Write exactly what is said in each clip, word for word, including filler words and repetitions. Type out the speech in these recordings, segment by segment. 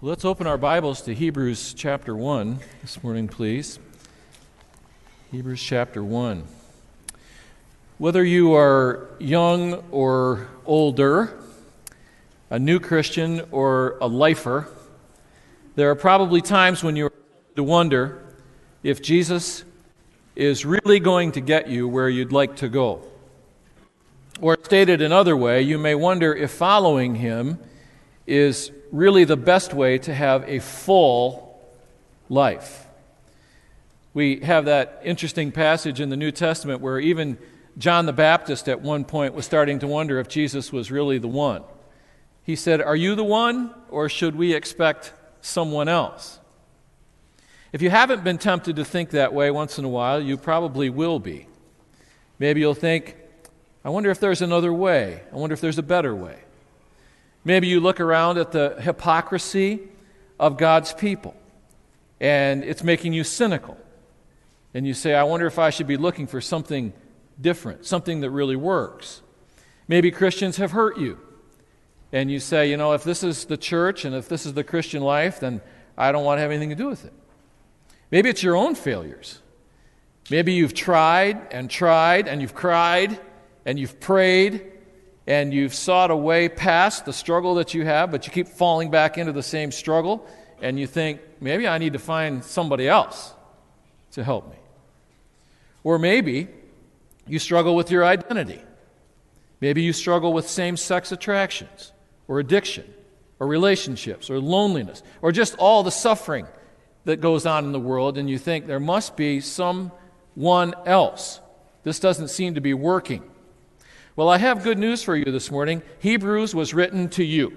Let's open our Bibles to Hebrews chapter one this morning, please. Hebrews chapter one. Whether you are young or older, a new Christian or a lifer, there are probably times when you're to wonder if Jesus is really going to get you where you'd like to go. Or stated another way, you may wonder if following him is really the best way to have a full life. We have that interesting passage in the New Testament where even John the Baptist at one point was starting to wonder if Jesus was really the one. He said, "Are you the one, or should we expect someone else?" If you haven't been tempted to think that way once in a while, you probably will be. Maybe you'll think, I wonder if there's another way. I wonder if there's a better way. Maybe you look around at the hypocrisy of God's people, and it's making you cynical. And you say, I wonder if I should be looking for something different, something that really works. Maybe Christians have hurt you, and you say, you know, if this is the church and if this is the Christian life, then I don't want to have anything to do with it. Maybe it's your own failures. Maybe you've tried and tried and you've cried and you've prayed and you've sought a way past the struggle that you have, but you keep falling back into the same struggle, and you think, maybe I need to find somebody else to help me. Or maybe you struggle with your identity. Maybe you struggle with same-sex attractions, or addiction, or relationships, or loneliness, or just all the suffering that goes on in the world, and you think there must be someone else. This doesn't seem to be working. Well, I have good news for you this morning. Hebrews was written to you.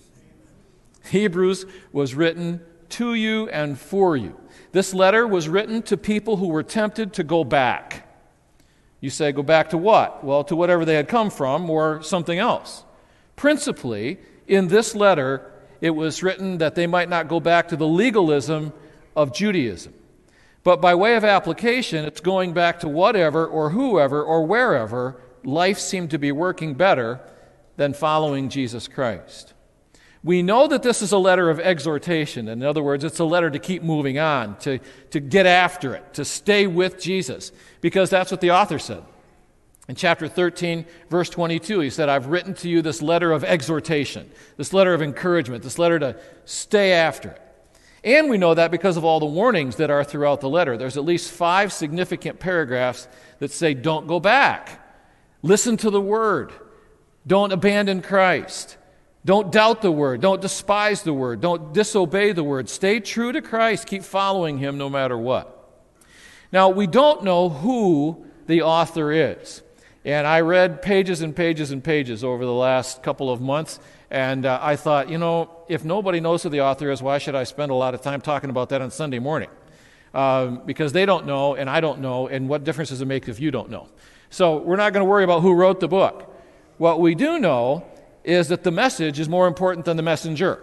Hebrews was written to you and for you. This letter was written to people who were tempted to go back. You say, go back to what? Well, to whatever they had come from or something else. Principally, in this letter, it was written that they might not go back to the legalism of Judaism. But by way of application, it's going back to whatever or whoever or wherever life seemed to be working better than following Jesus Christ. We know that this is a letter of exhortation. In other words, it's a letter to keep moving on, to, to get after it, to stay with Jesus, because that's what the author said. In chapter thirteen, verse twenty-two, he said, I've written to you this letter of exhortation, this letter of encouragement, this letter to stay after it. And we know that because of all the warnings that are throughout the letter. There's at least five significant paragraphs that say, don't go back. Listen to the Word. Don't abandon Christ. Don't doubt the Word. Don't despise the Word. Don't disobey the Word. Stay true to Christ. Keep following Him no matter what. Now, we don't know who the author is. And I read pages and pages and pages over the last couple of months, and uh, I thought, you know, if nobody knows who the author is, why should I spend a lot of time talking about that on Sunday morning? Um, because they don't know, and I don't know, and what difference does it make if you don't know? So we're not going to worry about who wrote the book. What we do know is that the message is more important than the messenger.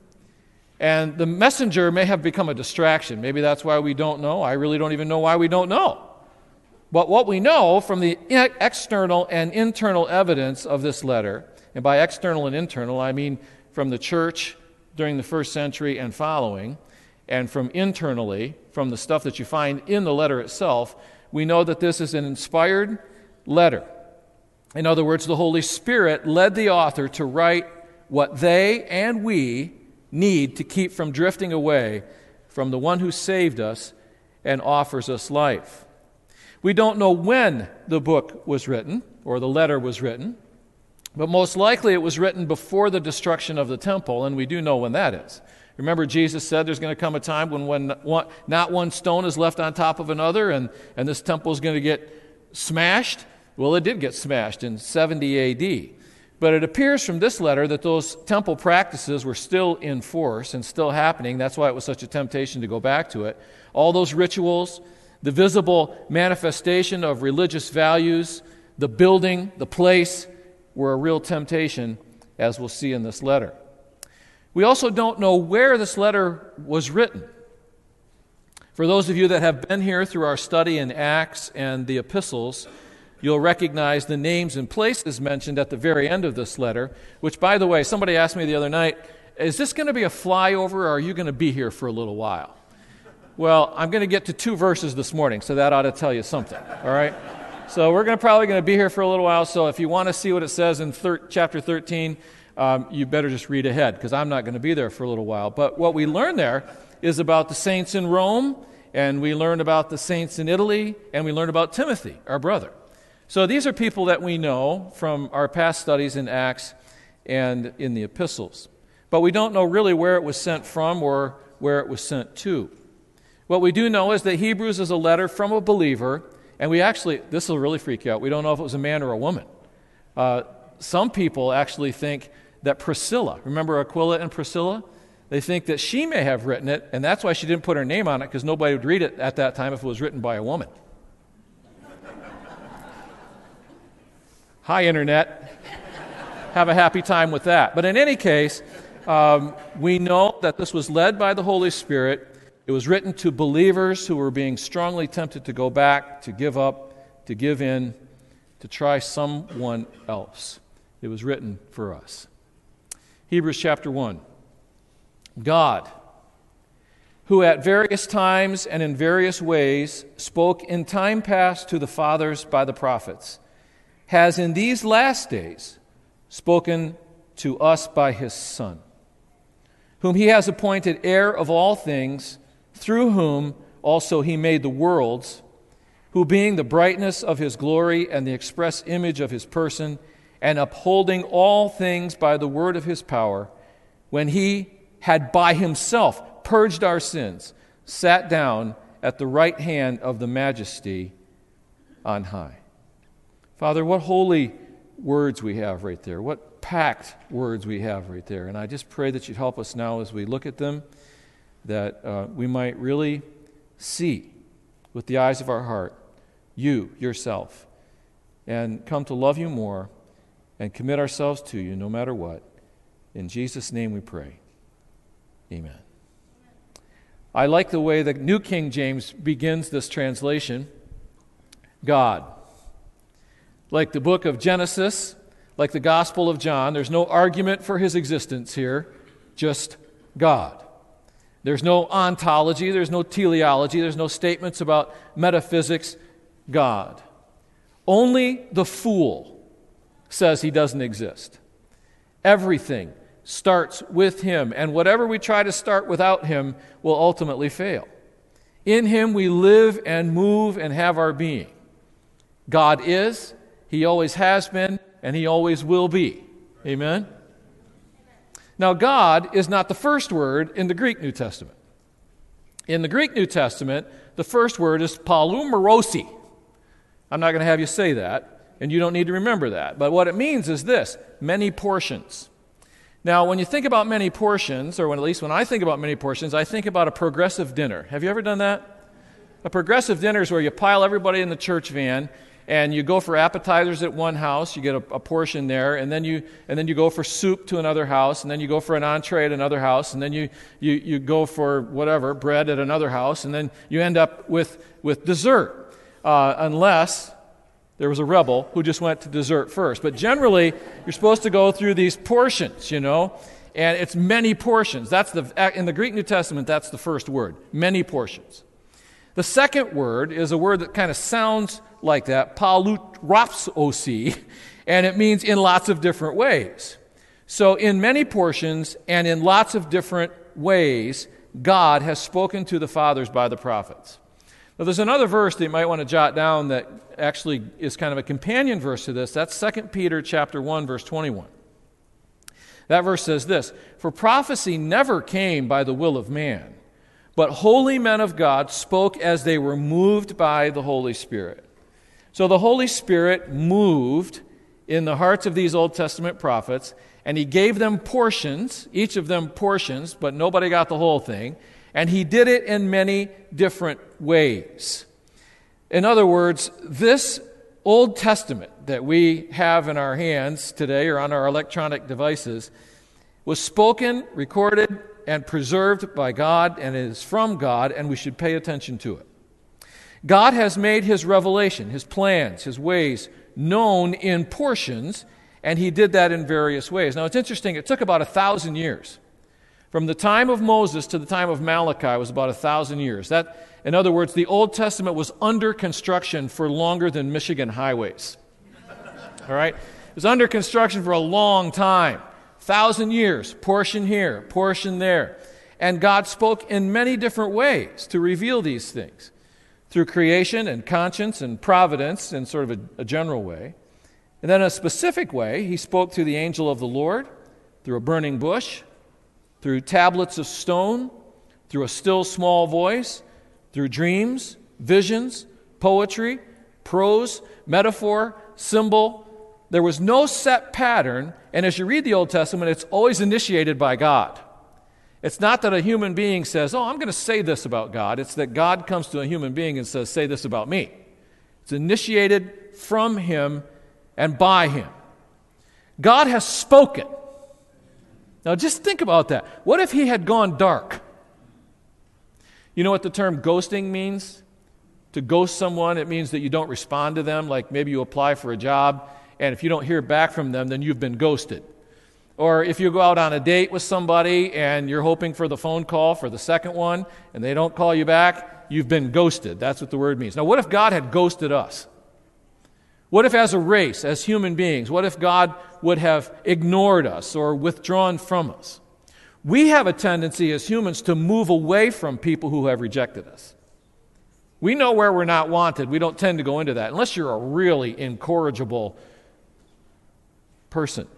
And the messenger may have become a distraction. Maybe that's why we don't know. I really don't even know why we don't know. But what we know from the external and internal evidence of this letter, and by external and internal, I mean from the church during the first century and following, and from internally, from the stuff that you find in the letter itself, we know that this is an inspired letter. In other words, the Holy Spirit led the author to write what they and we need to keep from drifting away from the one who saved us and offers us life. We don't know when the book was written, or the letter was written, but most likely it was written before the destruction of the temple, and we do know when that is. Remember, Jesus said there's going to come a time when, when one, not one stone is left on top of another, and, and this temple is going to get smashed. Well, it did get smashed in seventy A D. But it appears from this letter that those temple practices were still in force and still happening. That's why it was such a temptation to go back to it. All those rituals, the visible manifestation of religious values, the building, the place, were a real temptation, as we'll see in this letter. We also don't know where this letter was written. For those of you that have been here through our study in Acts and the epistles, you'll recognize the names and places mentioned at the very end of this letter, which, by the way, somebody asked me the other night, is this going to be a flyover, or are you going to be here for a little while? Well, I'm going to get to two verses this morning, so that ought to tell you something, all right? So we're going to probably going to be here for a little while, so if you want to see what it says in thir- chapter thirteen, um, you better just read ahead, because I'm not going to be there for a little while. But what we learn there is about the saints in Rome, and we learn about the saints in Italy, and we learn about Timothy, our brother. So these are people that we know from our past studies in Acts and in the epistles. But we don't know really where it was sent from or where it was sent to. What we do know is that Hebrews is a letter from a believer, and we actually, this will really freak you out, we don't know if it was a man or a woman. Uh, some people actually think that Priscilla, remember Aquila and Priscilla? They think that she may have written it, and that's why she didn't put her name on it, because nobody would read it at that time if it was written by a woman. Hi, Internet. Have a happy time with that. But in any case, um, we know that this was led by the Holy Spirit. It was written to believers who were being strongly tempted to go back, to give up, to give in, to try someone else. It was written for us. Hebrews chapter one. God, who at various times and in various ways spoke in time past to the fathers by the prophets, has in these last days spoken to us by his Son, whom he has appointed heir of all things, through whom also he made the worlds, who being the brightness of his glory and the express image of his person, and upholding all things by the word of his power, when he had by himself purged our sins, sat down at the right hand of the majesty on high. Father, what holy words we have right there. What packed words we have right there. And I just pray that you'd help us now as we look at them, that uh, we might really see with the eyes of our heart you, yourself, and come to love you more and commit ourselves to you no matter what. In Jesus' name we pray. Amen. I like the way the New King James begins this translation. God. Like the book of Genesis, like the Gospel of John, there's no argument for his existence here, just God. There's no ontology, there's no teleology, there's no statements about metaphysics. God. Only the fool says he doesn't exist. Everything starts with him, and whatever we try to start without him will ultimately fail. In him we live and move and have our being. God is, he always has been, and he always will be. Amen? Now, God is not the first word in the Greek New Testament. In the Greek New Testament, the first word is palumerosi. I'm not going to have you say that, and you don't need to remember that. But what it means is this, many portions. Now, when you think about many portions, or when, at least when I think about many portions, I think about a progressive dinner. Have you ever done that? A progressive dinner is where you pile everybody in the church van, and you go for appetizers at one house, you get a, a portion there, and then you and then you go for soup to another house, and then you go for an entree at another house, and then you you, you go for whatever, bread at another house, and then you end up with, with dessert, uh, unless there was a rebel who just went to dessert first. But generally, you're supposed to go through these portions, you know, and it's many portions. That's the in the Greek New Testament, that's the first word, many portions. The second word is a word that kind of sounds like that, palutropsosi, and it means in lots of different ways. So in many portions and in lots of different ways, God has spoken to the fathers by the prophets. Now there's another verse that you might want to jot down that actually is kind of a companion verse to this. That's Second Peter chapter one, verse twenty-one. That verse says this, "For prophecy never came by the will of man, but holy men of God spoke as they were moved by the Holy Spirit." So the Holy Spirit moved in the hearts of these Old Testament prophets, and he gave them portions, each of them portions, but nobody got the whole thing, and he did it in many different ways. In other words, this Old Testament that we have in our hands today or on our electronic devices was spoken, recorded, and preserved by God, and it is from God, and we should pay attention to it. God has made his revelation, his plans, his ways known in portions, and he did that in various ways. Now, it's interesting, it took about a thousand years From the time of Moses to the time of Malachi was about a thousand years. That, in other words, the Old Testament was under construction for longer than Michigan highways. All right? It was under construction for a long time. Thousand years, portion here, portion there. And God spoke in many different ways to reveal these things. Through creation and conscience and providence in sort of a, a general way. And then in a specific way, he spoke through the angel of the Lord, through a burning bush, through tablets of stone, through a still small voice, through dreams, visions, poetry, prose, metaphor, symbol. There was no set pattern, and as you read the Old Testament, it's always initiated by God. It's not that a human being says, oh, I'm going to say this about God. It's that God comes to a human being and says, say this about me. It's initiated from him and by him. God has spoken. Now just think about that. What if he had gone dark? You know what the term ghosting means? To ghost someone, it means that you don't respond to them, like maybe you apply for a job, and if you don't hear back from them, then you've been ghosted. Or if you go out on a date with somebody and you're hoping for the phone call for the second one, and they don't call you back, you've been ghosted. That's what the word means. Now, what if God had ghosted us? What if as a race, as human beings, what if God would have ignored us or withdrawn from us? We have a tendency as humans to move away from people who have rejected us. We know where we're not wanted. We don't tend to go into that unless you're a really incorrigible person.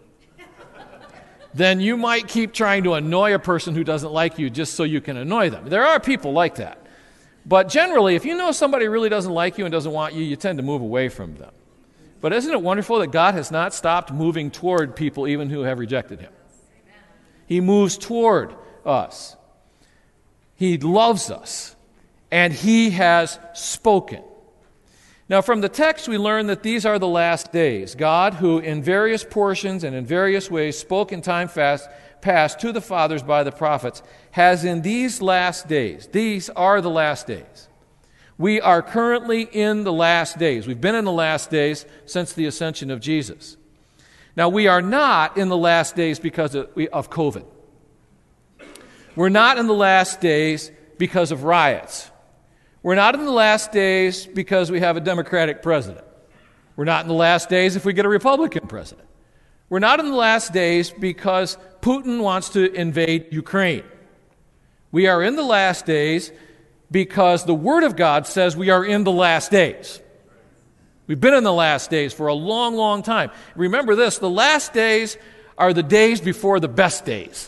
Then you might keep trying to annoy a person who doesn't like you just so you can annoy them. There are people like that. But generally, if you know somebody really doesn't like you and doesn't want you, you tend to move away from them. But isn't it wonderful that God has not stopped moving toward people even who have rejected him? He moves toward us. He loves us. And he has spoken. Now, from the text, we learn that these are the last days. God, who in various portions and in various ways spoke in time fast, past to the fathers by the prophets, has in these last days, these are the last days. We are currently in the last days. We've been in the last days since the ascension of Jesus. Now, we are not in the last days because of, of COVID. We're not in the last days because of riots. We're not in the last days because we have a Democratic president. We're not in the last days if we get a Republican president. We're not in the last days because Putin wants to invade Ukraine. We are in the last days because the Word of God says we are in the last days. We've been in the last days for a long, long time. Remember this, the last days are the days before the best days.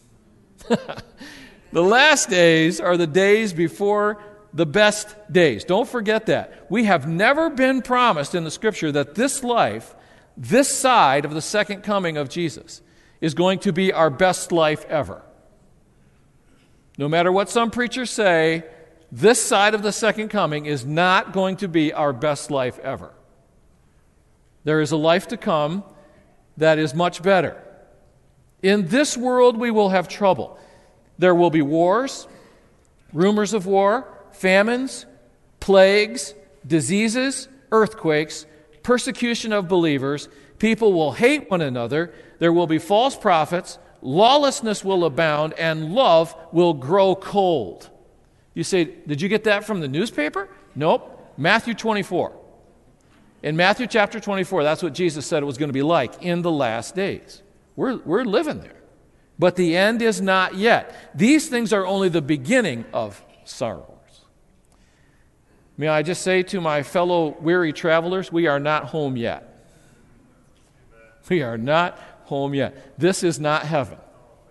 The last days are the days before the best days. Don't forget that. We have never been promised in the Scripture that this life, this side of the second coming of Jesus, is going to be our best life ever. No matter what some preachers say, this side of the second coming is not going to be our best life ever. There is a life to come that is much better. In this world, we will have trouble. There will be wars, rumors of war, famines, plagues, diseases, earthquakes, persecution of believers. People will hate one another. There will be false prophets. Lawlessness will abound, and love will grow cold. You say, did you get that from the newspaper? Nope. Matthew twenty-four. In Matthew chapter twenty-four, that's what Jesus said it was going to be like in the last days. We're, we're living there. But the end is not yet. These things are only the beginning of sorrows. May I just say to my fellow weary travelers, we are not home yet. We are not home yet. This is not heaven.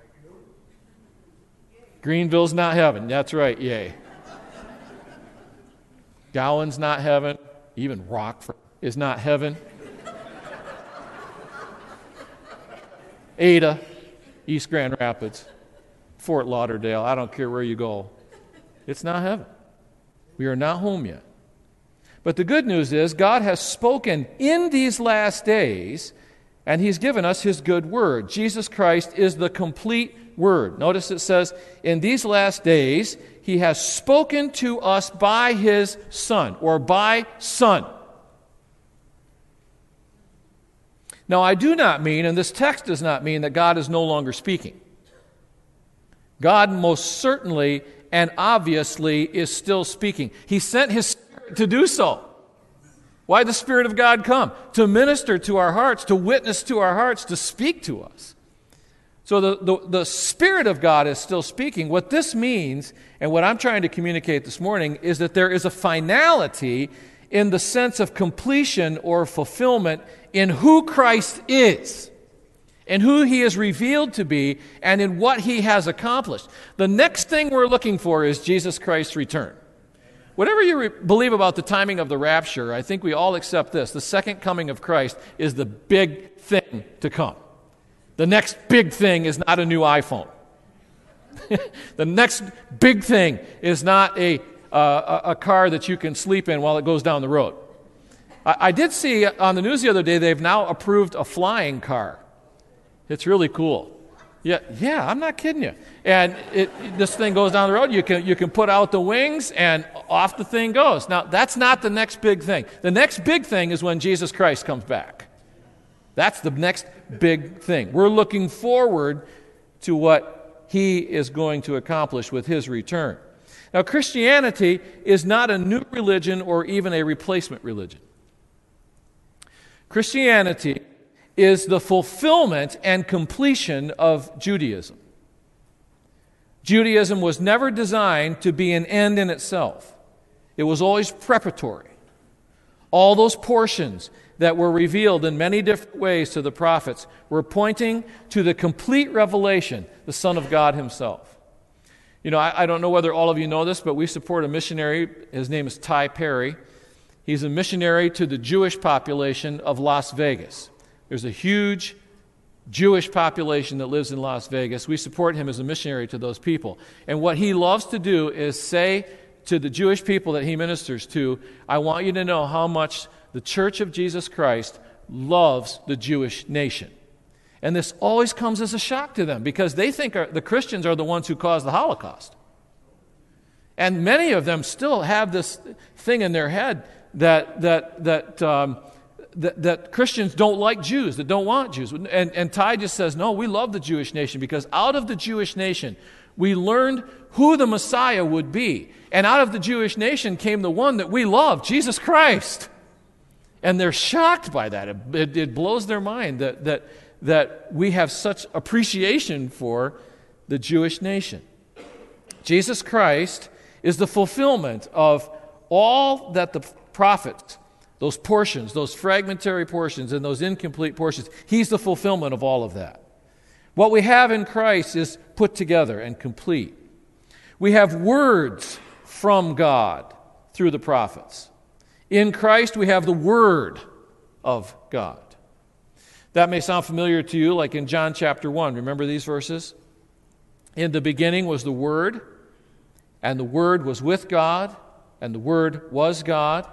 Greenville's not heaven. That's right, yay. Gowan's not heaven. Even Rockford is not heaven. Ada, East Grand Rapids, Fort Lauderdale, I don't care where you go. It's not heaven. We are not home yet. But the good news is God has spoken in these last days, and he's given us his good word. Jesus Christ is the complete word. Notice it says, in these last days, he has spoken to us by his Son, or by Son. Now, I do not mean, and this text does not mean, that God is no longer speaking. God most certainly and obviously is still speaking. He sent His Spirit to do so. Why did the Spirit of God come? To minister to our hearts, to witness to our hearts, to speak to us. So the, the, the Spirit of God is still speaking. What this means, and what I'm trying to communicate this morning, is that there is a finality in the sense of completion or fulfillment in who Christ is, and who He is revealed to be, and in what He has accomplished. The next thing we're looking for is Jesus Christ's return. Whatever you re- believe about the timing of the rapture, I think we all accept this. The second coming of Christ is the big thing to come. The next big thing is not a new iPhone. The next big thing is not a, uh, a, a car that you can sleep in while it goes down the road. I, I did see on the news the other day they've now approved a flying car. It's really cool. Yeah, yeah, I'm not kidding you. And it, this thing goes down the road. You can you can put out the wings, and off the thing goes. Now, that's not the next big thing. The next big thing is when Jesus Christ comes back. That's the next big thing. We're looking forward to what He is going to accomplish with His return. Now, Christianity is not a new religion or even a replacement religion. Christianity is the fulfillment and completion of Judaism. Judaism was never designed to be an end in itself. It was always preparatory. All those portions that were revealed in many different ways to the prophets were pointing to the complete revelation, the Son of God Himself. You know, I, I don't know whether all of you know this, but we support a missionary. His name is Ty Perry. He's a missionary to the Jewish population of Las Vegas. There's a huge Jewish population that lives in Las Vegas. We support him as a missionary to those people. And what he loves to do is say to the Jewish people that he ministers to, I want you to know how much the Church of Jesus Christ loves the Jewish nation. And this always comes as a shock to them because they think our, the Christians are the ones who caused the Holocaust. And many of them still have this thing in their head that that that um, that, that Christians don't like Jews, that don't want Jews. And, and Ty just says, no, we love the Jewish nation because out of the Jewish nation, we learned who the Messiah would be. And out of the Jewish nation came the one that we love, Jesus Christ. And they're shocked by that. It, it, it blows their mind that, that, that we have such appreciation for the Jewish nation. Jesus Christ is the fulfillment of all that the prophets, those portions, those fragmentary portions and those incomplete portions, He's the fulfillment of all of that. What we have in Christ is put together and complete. We have words from God through the prophets. In Christ, we have the Word of God. That may sound familiar to you, like in John chapter one. Remember these verses? In the beginning was the Word, and the Word was with God, and the Word was God.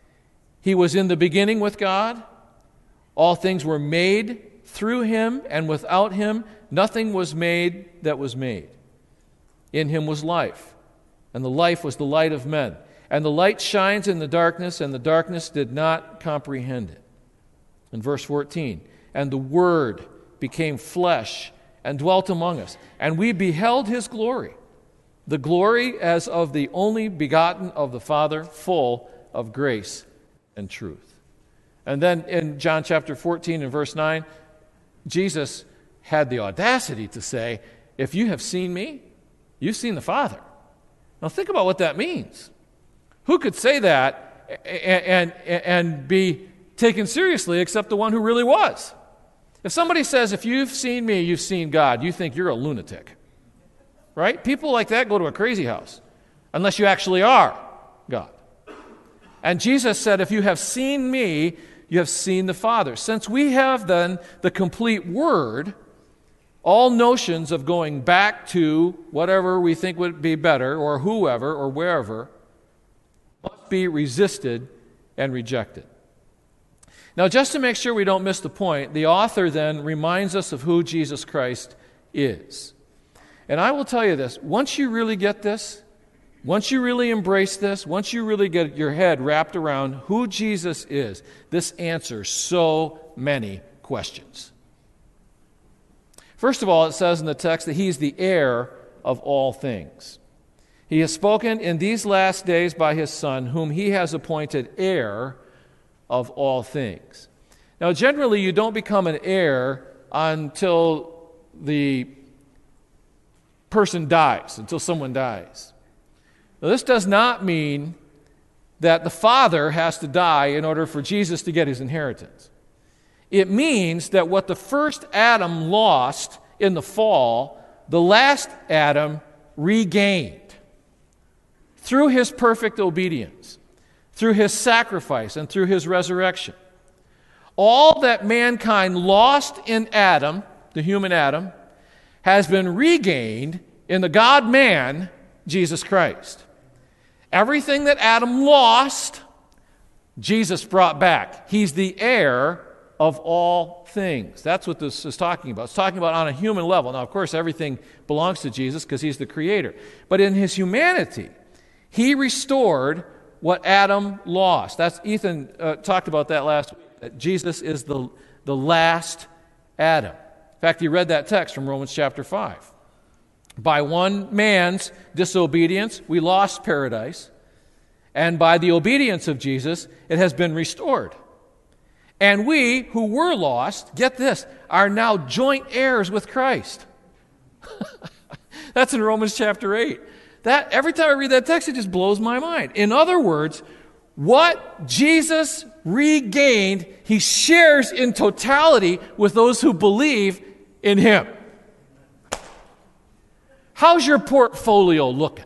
He was in the beginning with God. All things were made through Him, and without Him nothing was made that was made. In Him was life, and the life was the light of men. And the light shines in the darkness, and the darkness did not comprehend it. In verse fourteen, and the Word became flesh and dwelt among us, and we beheld His glory, the glory as of the only begotten of the Father, full of grace and truth. And then in John chapter fourteen and verse nine, Jesus had the audacity to say, if you have seen me, you've seen the Father. Now think about what that means. Who could say that and, and, and be taken seriously except the one who really was? If somebody says, if you've seen me, you've seen God, you think you're a lunatic. Right? People like that go to a crazy house, unless you actually are God. And Jesus said, if you have seen me, you have seen the Father. Since we have then the complete Word, all notions of going back to whatever we think would be better, or whoever, or wherever, must be resisted and rejected. Now, just to make sure we don't miss the point, the author then reminds us of who Jesus Christ is. And I will tell you this, once you really get this, once you really embrace this, once you really get your head wrapped around who Jesus is, this answers so many questions. First of all, it says in the text that He's the heir of all things. He has spoken in these last days by his Son, whom he has appointed heir of all things. Now, generally, you don't become an heir until the person dies, until someone dies. Now, this does not mean that the father has to die in order for Jesus to get his inheritance. It means that what the first Adam lost in the fall, the last Adam regained through his perfect obedience, through his sacrifice, and through his resurrection. All that mankind lost in Adam, the human Adam, has been regained in the God-man, Jesus Christ. Everything that Adam lost, Jesus brought back. He's the heir of all things. That's what this is talking about. It's talking about on a human level. Now, of course, everything belongs to Jesus because he's the creator. But in his humanity, he restored what Adam lost. That's Ethan uh, talked about that last week, that Jesus is the, the last Adam. In fact, he read that text from Romans chapter five. By one man's disobedience, we lost paradise, and by the obedience of Jesus, it has been restored. And we, who were lost, get this, are now joint heirs with Christ. That's in Romans chapter eight. That, every time I read that text, it just blows my mind. In other words, what Jesus regained, he shares in totality with those who believe in him. How's your portfolio looking?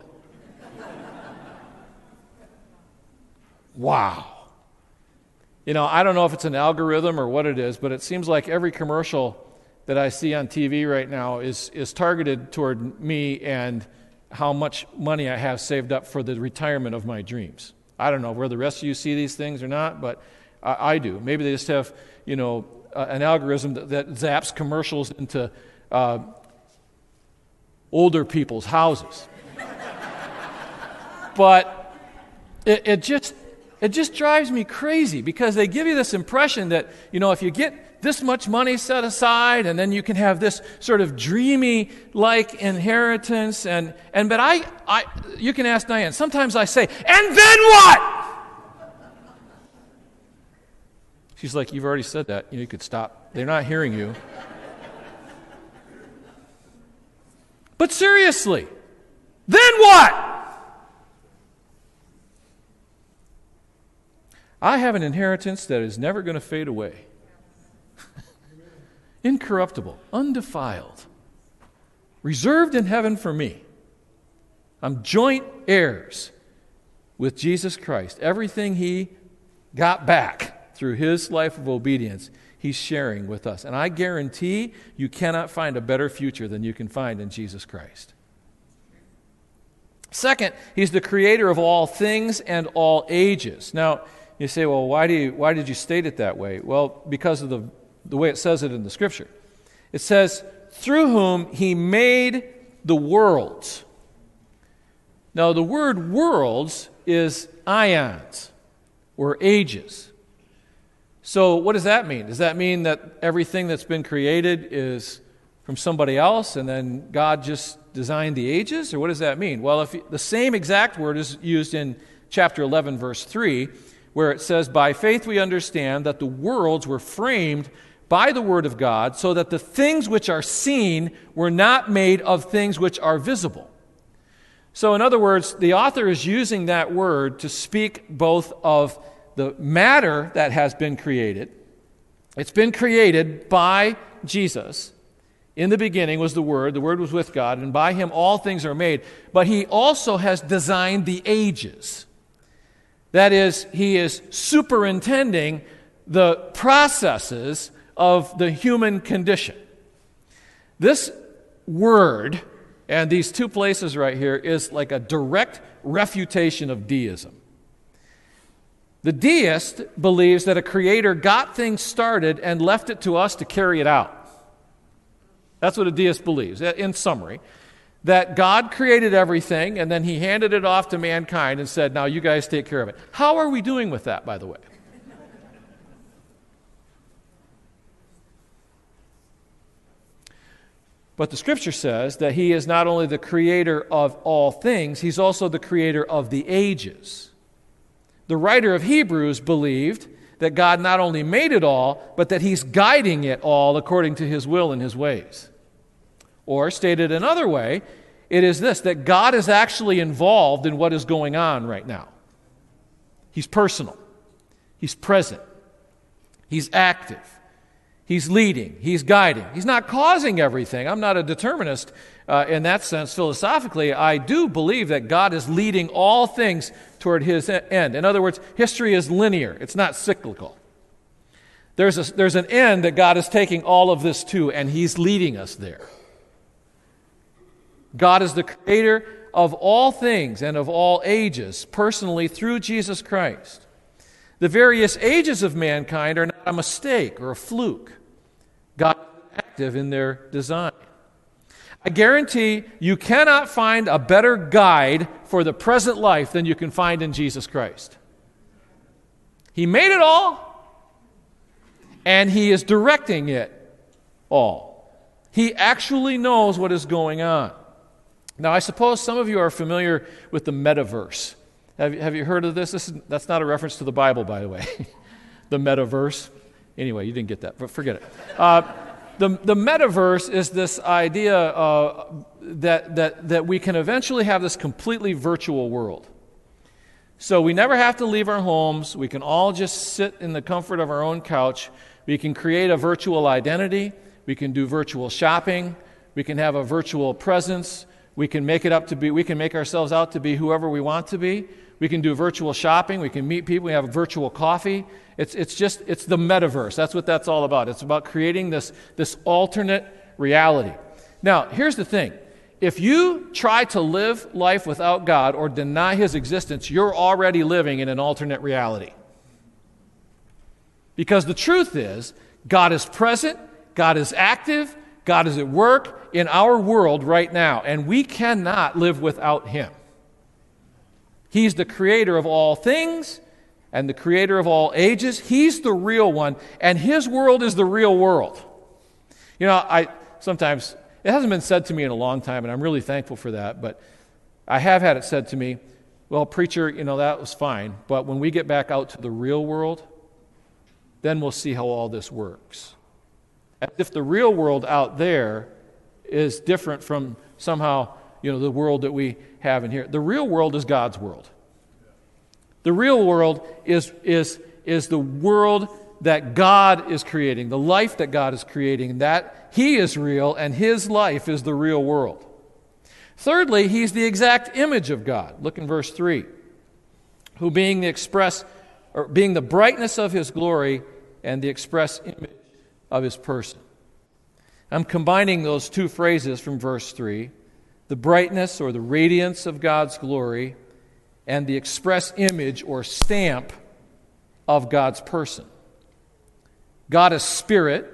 Wow. You know, I don't know if it's an algorithm or what it is, but it seems like every commercial that I see on T V right now is, is targeted toward me and how much money I have saved up for the retirement of my dreams. I don't know where the rest of you see these things or not, but I, I do. Maybe they just have, you know, uh, an algorithm that, that zaps commercials into uh, older people's houses. But it, it just it just drives me crazy because they give you this impression that, you know, if you get this much money set aside and then you can have this sort of dreamy like inheritance and and but I I you can ask Diane. Sometimes I say, "And then what?" She's like, "You've already said that. You know, you could stop. They're not hearing you." But seriously, then what? I have an inheritance that is never going to fade away. Incorruptible, undefiled, reserved in heaven for me. I'm joint heirs with Jesus Christ. Everything he got back through his life of obedience, he's sharing with us. And I guarantee you cannot find a better future than you can find in Jesus Christ. Second, he's the creator of all things and all ages. Now, you say, well, why do you, why did you state it that way? Well, because of the, the way it says it in the Scripture. It says, through whom he made the worlds. Now, the word worlds is ions, or ages. So what does that mean? Does that mean that everything that's been created is from somebody else and then God just designed the ages? Or what does that mean? Well, if the same exact word is used in chapter eleven, verse three, where it says, by faith we understand that the worlds were framed by the word of God, so that the things which are seen were not made of things which are visible. So in other words, the author is using that word to speak both of the matter that has been created. It's been created by Jesus. In the beginning was the Word. The Word was with God, and by him all things are made. But he also has designed the ages. That is, he is superintending the processes of the human condition. This word, and these two places right here, is like a direct refutation of deism. The deist believes that a creator got things started and left it to us to carry it out. That's what a deist believes, in summary. That God created everything and then he handed it off to mankind and said, now you guys take care of it. How are we doing with that, by the way? But the Scripture says that he is not only the creator of all things, he's also the creator of the ages. The writer of Hebrews believed that God not only made it all, but that he's guiding it all according to his will and his ways. Or, stated another way, it is this, that God is actually involved in what is going on right now. He's personal. He's present. He's active. He's leading. He's guiding. He's not causing everything. I'm not a determinist uh, in that sense. Philosophically, I do believe that God is leading all things toward his end. In other words, history is linear. It's not cyclical. There's, a, there's an end that God is taking all of this to, and he's leading us there. God is the creator of all things and of all ages, personally through Jesus Christ. The various ages of mankind are not a mistake or a fluke. God is active in their design. I guarantee you cannot find a better guide for the present life than you can find in Jesus Christ. He made it all, and he is directing it all. He actually knows what is going on. Now, I suppose some of you are familiar with the metaverse. Have you, have you heard of this? this is, that's not a reference to the Bible, by the way. The metaverse. Anyway, you didn't get that, but forget it. Uh, the, the metaverse is this idea uh, that, that, that we can eventually have this completely virtual world. So we never have to leave our homes. We can all just sit in the comfort of our own couch. We can create a virtual identity. We can do virtual shopping. We can have a virtual presence. We can make it up to be, we can make ourselves out to be whoever we want to be. We can do virtual shopping. We can meet people. We have a virtual coffee. It's, it's just, it's the metaverse. That's what that's all about. It's about creating this, this alternate reality. Now, here's the thing. If you try to live life without God or deny his existence, you're already living in an alternate reality. Because the truth is, God is present, God is active, God is at work in our world right now, and we cannot live without him. He's the creator of all things and the creator of all ages. He's the real one, and his world is the real world. You know, I sometimes, it hasn't been said to me in a long time, and I'm really thankful for that, but I have had it said to me, well, preacher, you know, that was fine, but when we get back out to the real world, then we'll see how all this works. As if the real world out there is different from somehow, you know, the world that we have in here. The real world is God's world. The real world is, is, is the world that God is creating, the life that God is creating, that he is real and his life is the real world. Thirdly, he's the exact image of God. Look in verse three. Who being the express, or being the brightness of his glory and the express image of his person. I'm combining those two phrases from verse three, the brightness or the radiance of God's glory and the express image or stamp of God's person. God is spirit.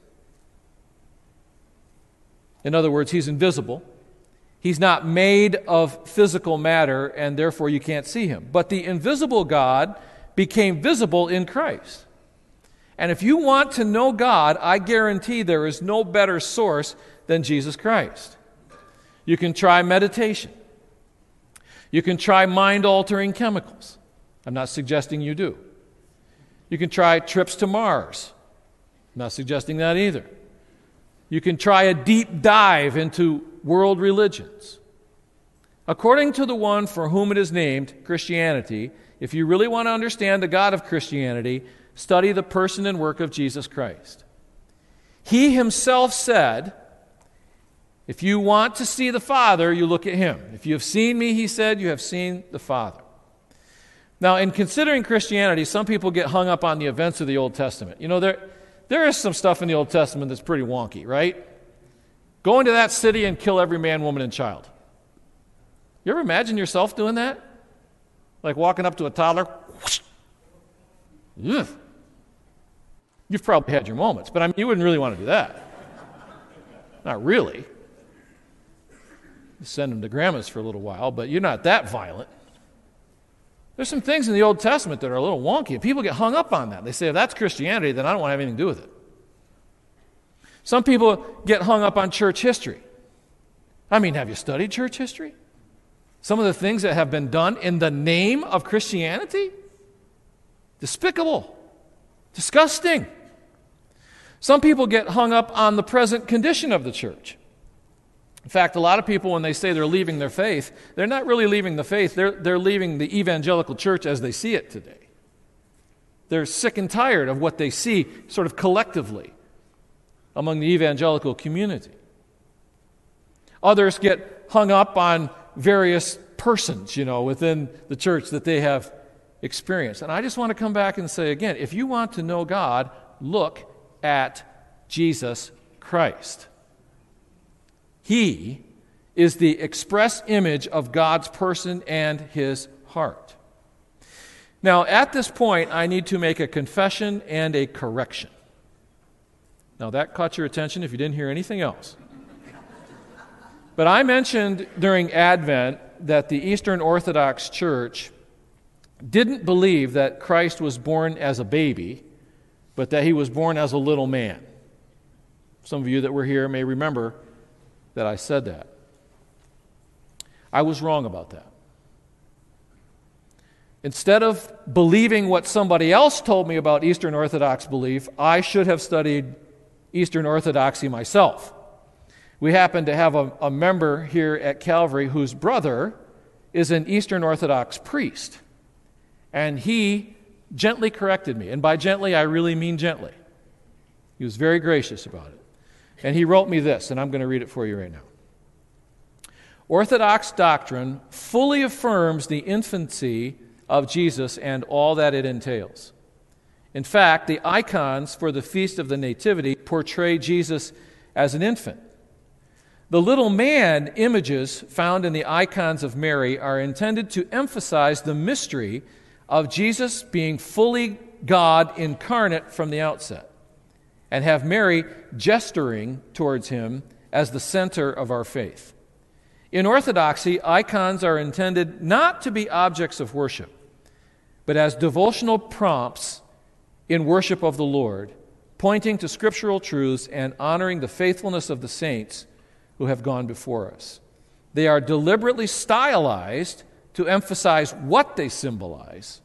In other words, he's invisible. He's not made of physical matter, and therefore you can't see him. But the invisible God became visible in Christ. And if you want to know God, I guarantee there is no better source than Jesus Christ. You can try meditation. You can try mind-altering chemicals. I'm not suggesting you do. You can try trips to Mars. I'm not suggesting that either. You can try a deep dive into world religions. According to the one for whom it is named, Christianity, if you really want to understand the God of Christianity, study the person and work of Jesus Christ. He himself said, if you want to see the Father, you look at him. If you have seen me, he said, you have seen the Father. Now, in considering Christianity, some people get hung up on the events of the Old Testament. You know, there, there is some stuff in the Old Testament that's pretty wonky, right? Go into that city and kill every man, woman, and child. You ever imagine yourself doing that? Like walking up to a toddler? Ugh. You've probably had your moments, but I mean, you wouldn't really want to do that. Not really. You send them to grandma's for a little while, but you're not that violent. There's some things in the Old Testament that are a little wonky, and people get hung up on that. They say, if that's Christianity, then I don't want to have anything to do with it. Some people get hung up on church history. I mean, have you studied church history? Some of the things that have been done in the name of Christianity? Despicable. Disgusting. Some people get hung up on the present condition of the church. In fact, a lot of people, when they say they're leaving their faith, they're not really leaving the faith. They're, they're leaving the evangelical church as they see it today. They're sick and tired of what they see sort of collectively among the evangelical community. Others get hung up on various persons, you know, within the church that they have experienced. And I just want to come back and say again, if you want to know God, look at Jesus Christ. He is the express image of God's person and His heart. Now, at this point, I need to make a confession and a correction. Now, that caught your attention if you didn't hear anything else. But I mentioned during Advent that the Eastern Orthodox Church didn't believe that Christ was born as a baby, but that He was born as a little man. Some of you that were here may remember that I said that. I was wrong about that. Instead of believing what somebody else told me about Eastern Orthodox belief, I should have studied Eastern Orthodoxy myself. We happen to have a, a member here at Calvary whose brother is an Eastern Orthodox priest. And he gently corrected me. And by gently, I really mean gently. He was very gracious about it. And he wrote me this, and I'm going to read it for you right now. Orthodox doctrine fully affirms the infancy of Jesus and all that it entails. In fact, the icons for the Feast of the Nativity portray Jesus as an infant. The little man images found in the icons of Mary are intended to emphasize the mystery of Jesus being fully God incarnate from the outset, and have Mary gesturing towards Him as the center of our faith. In Orthodoxy, icons are intended not to be objects of worship, but as devotional prompts in worship of the Lord, pointing to scriptural truths and honoring the faithfulness of the saints who have gone before us. They are deliberately stylized to emphasize what they symbolize,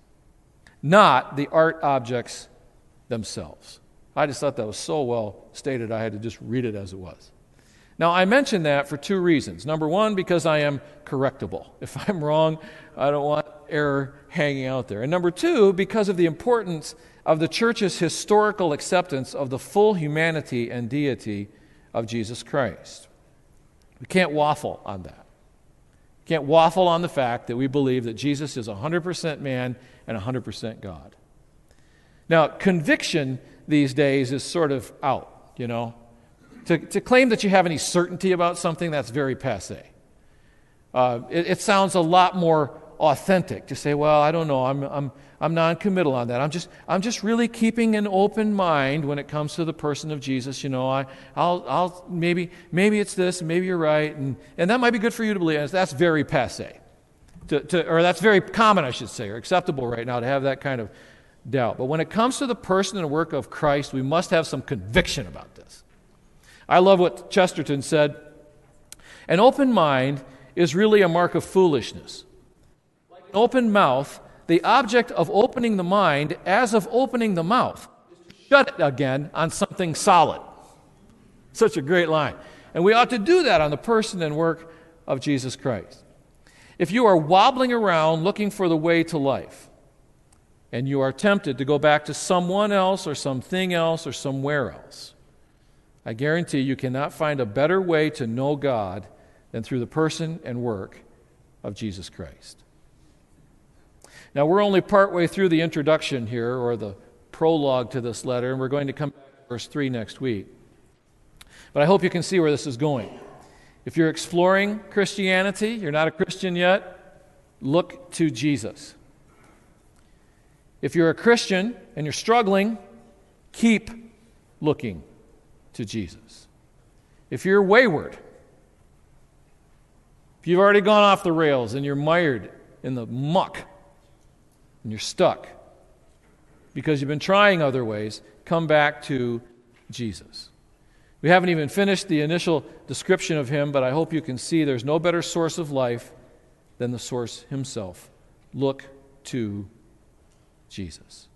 not the art objects themselves. I just thought that was so well stated, I had to just read it as it was. Now, I mention that for two reasons. Number one, because I am correctable. If I'm wrong, I don't want error hanging out there. And number two, because of the importance of the church's historical acceptance of the full humanity and deity of Jesus Christ. We can't waffle on that. We can't waffle on the fact that we believe that Jesus is one hundred percent man and one hundred percent God. Now, conviction these days is sort of out, you know. To, to claim that you have any certainty about something, that's very passé. Uh, it, it sounds a lot more authentic to say, well, I don't know, I'm I'm I'm non-committal on that. I'm just I'm just really keeping an open mind when it comes to the person of Jesus. You know, I I'll I'll maybe maybe it's this, maybe you're right, and and that might be good for you to believe. That's very passé, to, to or that's very common, I should say, or acceptable right now to have that kind of doubt. But when it comes to the person and work of Christ, we must have some conviction about this. I love what Chesterton said. An open mind is really a mark of foolishness. Like an open mouth, the object of opening the mind, as of opening the mouth, is to shut it again on something solid. Such a great line. And we ought to do that on the person and work of Jesus Christ. If you are wobbling around looking for the way to life, and you are tempted to go back to someone else or something else or somewhere else, I guarantee you cannot find a better way to know God than through the person and work of Jesus Christ. Now, we're only partway through the introduction here, or the prologue to this letter, and we're going to come back to verse three next week. But I hope you can see where this is going. If you're exploring Christianity, you're not a Christian yet, look to Jesus. If you're a Christian and you're struggling, keep looking to Jesus. If you're wayward, if you've already gone off the rails and you're mired in the muck and you're stuck because you've been trying other ways, come back to Jesus. We haven't even finished the initial description of him, but I hope you can see there's no better source of life than the source himself. Look to Jesus.